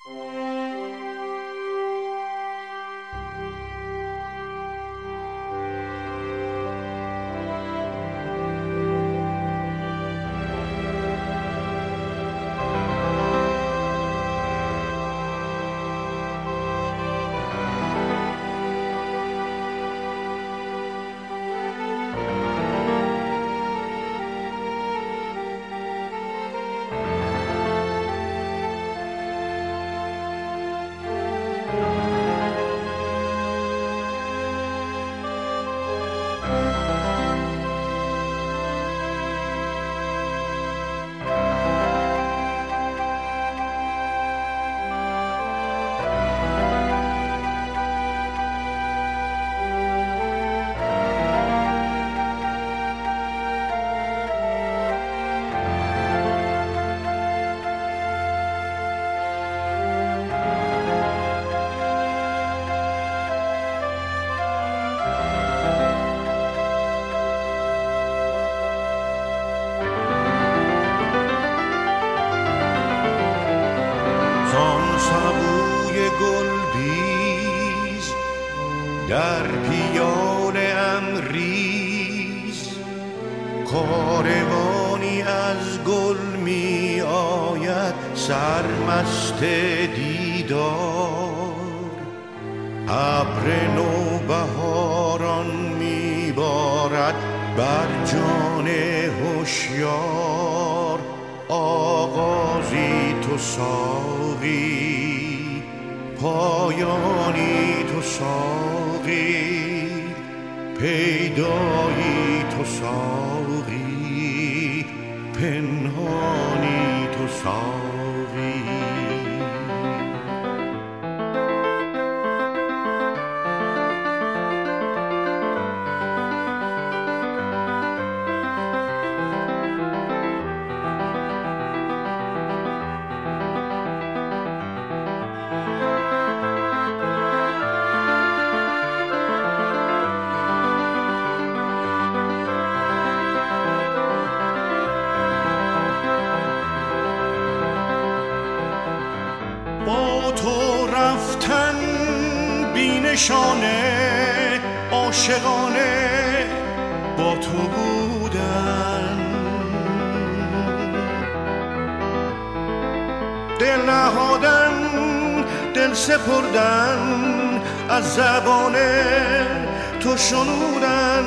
در پیال امریز کاروانی از گل می آید سرمست دیدار، ابر نوبهاران می بارد بر جان هوشیار. آغازی تو ساقی، پایانی تو ساقی، پیدایی تو ساقی، پنهانی تو ساقی. با تو رفتن بی نشانه، عاشقانه با تو بودن، دل نهادن، دل سپردن، از زبان تو شنودن.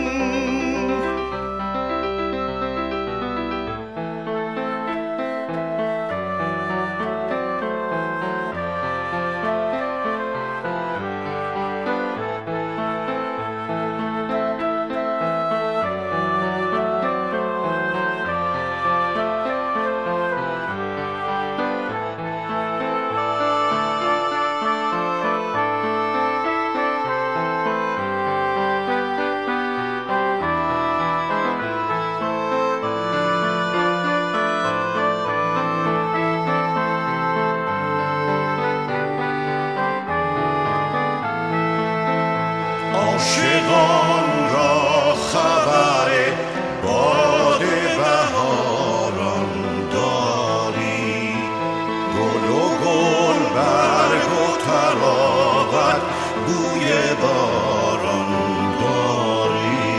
عاشقان را خبر باد بهاران داری، گل و گل برگ و طراوت بوی باران داری.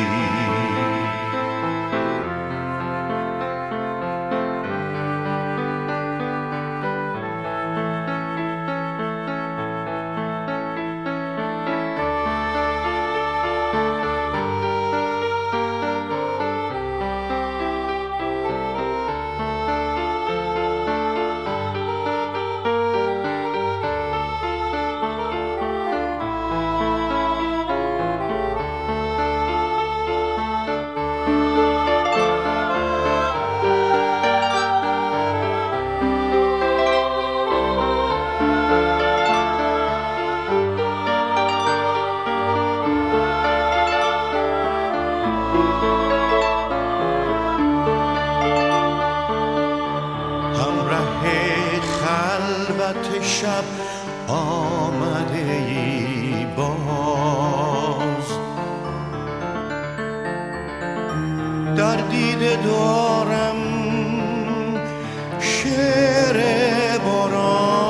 خلوت شب آمده ای باز، در دیده دارم شعر باران.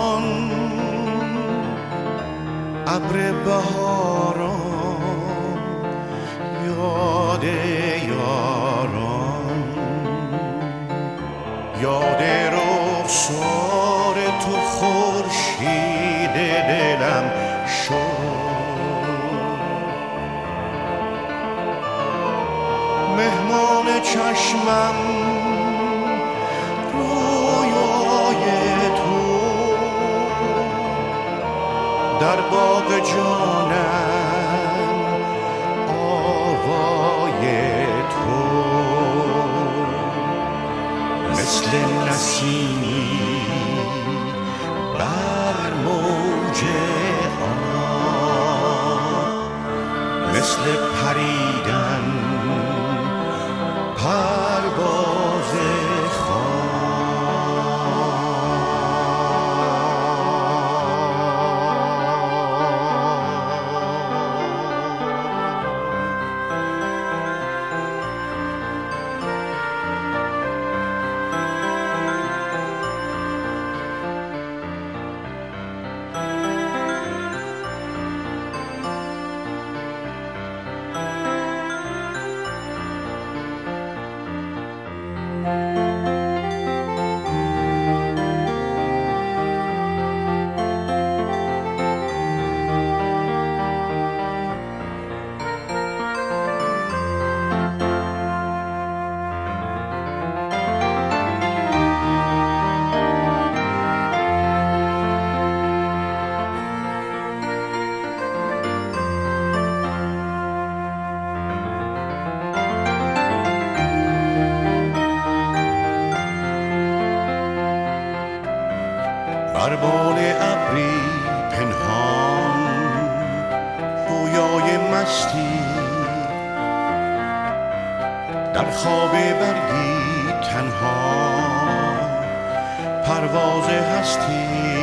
یاد رخسار تو خورشید دلم شد، مهمان چشمم رویای تو، در باغ جانم آوای تو، مثل نسیمی بر موج آب، مثل پریدن پرواز بر بال ابری پنهان، رویای مستی در خواب برگی تنها، پرواز هستی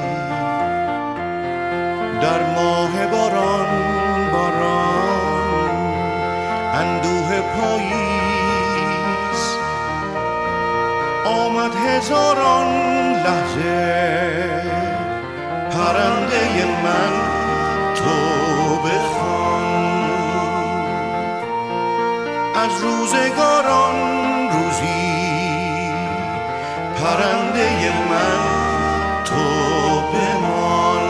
در ماه باران، باران اندوه پاییز، آمد هزاران لحظه پرنده من تو بخوان، از روزگاران روزی پرنده من تو بمان،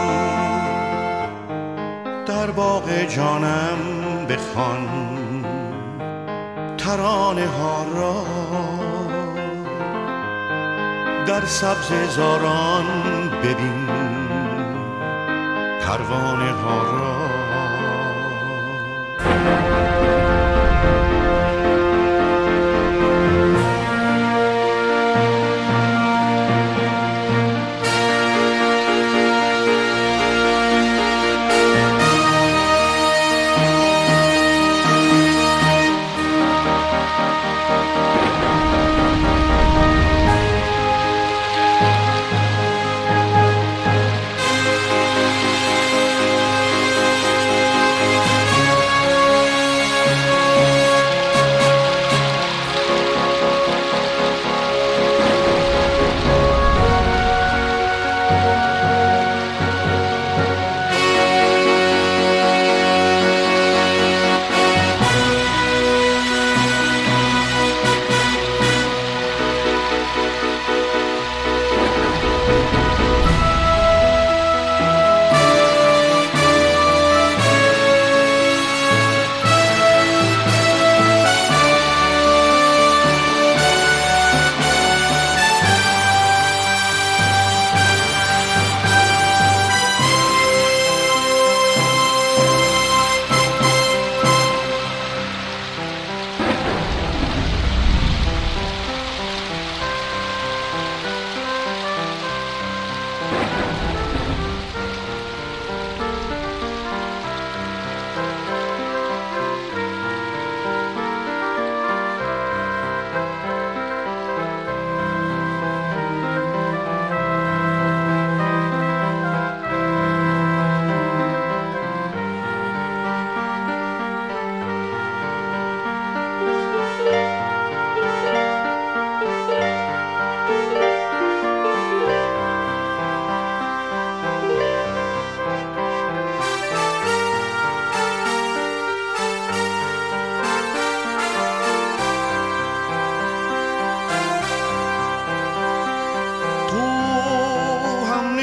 در باغ جانم بخوان ترانه ها را، در سبز زاران ببین پروانه ها را.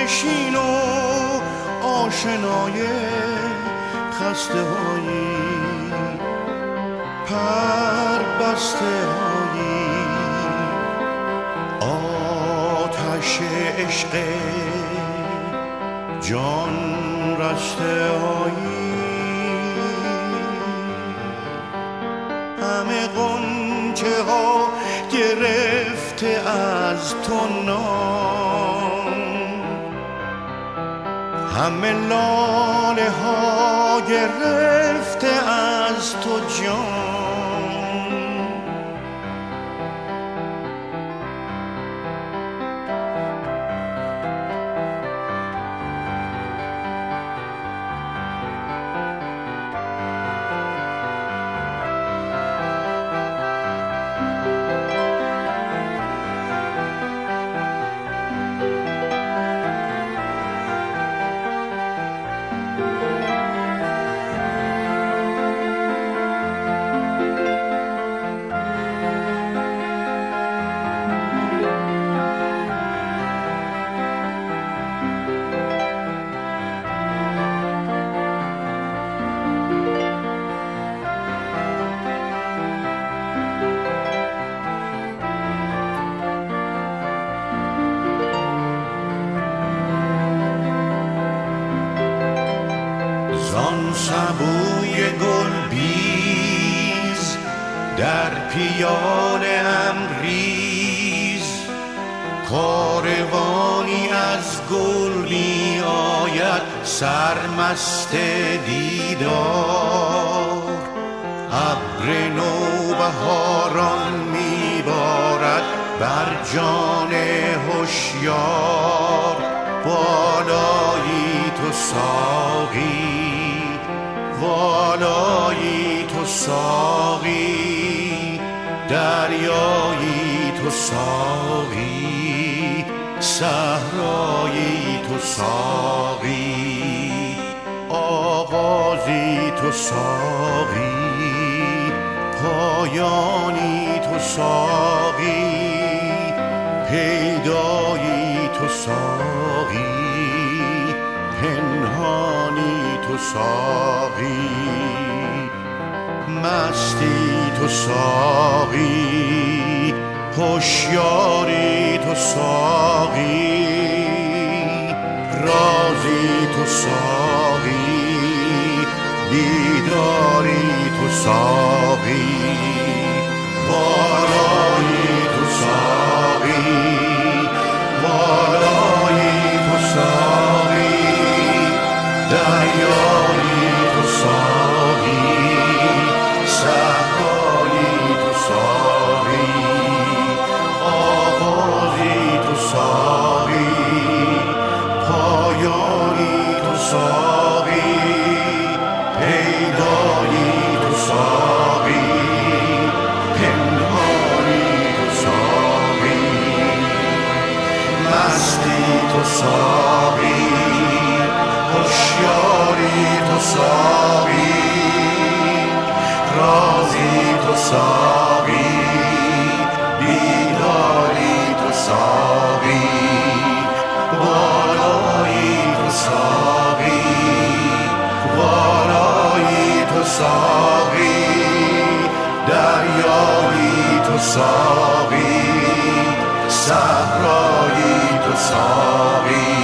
نشین و آشنای خسته هایی، پر بسته هایی، آتش عشق جان رسته هایی، همه غنچه ها گرفته از تو نام، همه لاله ها گرفته از تو جان. زان سبوی گل بیز در پیاله ام ریز، کاروانی از گل می آید سرمست دیدار، ابر نوبهاران می بارد بر جان هوشیار، بالایی تو ساقی، والایی تو ساقی، دریایی تو ساقی، صحرایی تو ساقی، آغازی تو ساقی، پایانی تو ساقی، پیدایی تو ساقی، پنهانی تو ساقی، مستی تو ساقی، هوشیاری تو ساقی، رازی تو ساقی، بیداری تو ساقی، بالایی تو ساقی، بالایی تو ساقی، دریایی تو ساقی، صحرایی تو ساقی، آغازی تو ساقی، پایانی تو ساقی، پیدایی تو ساقی، پنهانی تو ساقی، مستی تو ساقی، هوشیاری تو ساقی، رازی تو ساقی، بیداری تو ساقی، بالایی تو ساقی، بالایی تو ساقی، دریایی تو ساقی، صحرایی تو ساقی،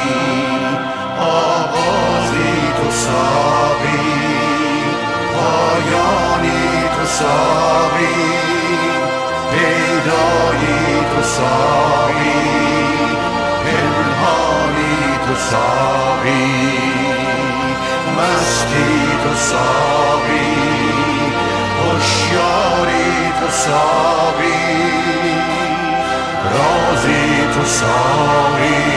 آغازی تو ساقی، پایانی تو ساقی، پیدایی تو ساقی، پنهانی تو ساقی، مستی تو ساقی، هوشیاری تو ساقی، رازی تو ساقی،